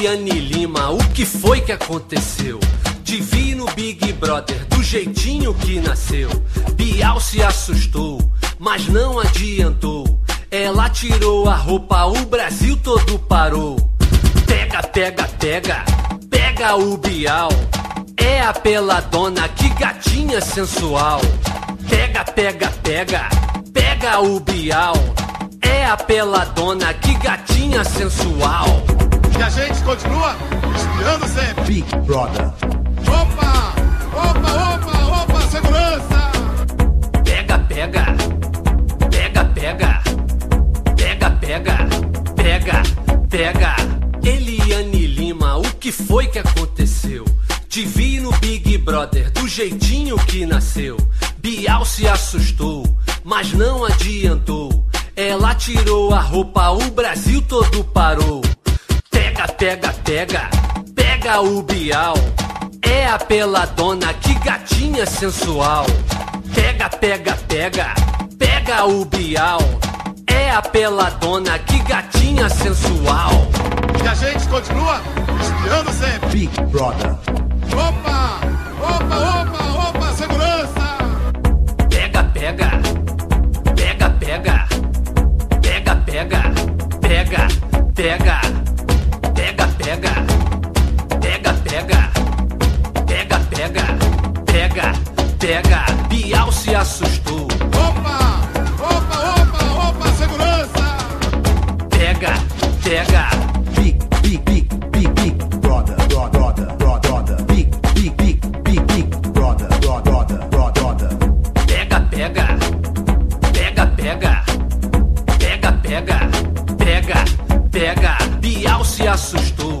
Eliane Lima, o que foi que aconteceu? Te vi no Big Brother, do jeitinho que nasceu. Bial se assustou, mas não adiantou. Ela tirou a roupa, o Brasil todo parou. Pega, pega, pega, pega o Bial. É a peladona, que gatinha sensual. Pega, pega, pega, pega o Bial. É a peladona, que gatinha sensual. E a gente continua espiando sempre. Big Brother. Opa, opa, opa, opa, segurança. Pega, pega, pega, pega, pega, pega, pega, pega. Eliane Lima, o que foi que aconteceu? Te vi no Big Brother, do jeitinho que nasceu. Bial se assustou, mas não adiantou. Ela tirou a roupa, o Brasil todo parou. Pega, pega, pega, pega o Bial. É a peladona, que gatinha sensual. Pega, pega, pega, pega o Bial. É a peladona, que gatinha sensual. E a gente continua espiando sempre. Big Brother. Opa, opa, opa, opa, segurança. Pega, pega, pega, pega, pega, pega, pega, pega, pega, pega, pega, pega, pega, pega, pega, pega. Bial se assustou. Opa, opa, opa, opa, segurança. Pega, pega. Big Brother. Brother. Big Brother. Brother. Pega, pega, pega, pega, pega, pega, pega, pega. Bial se assustou.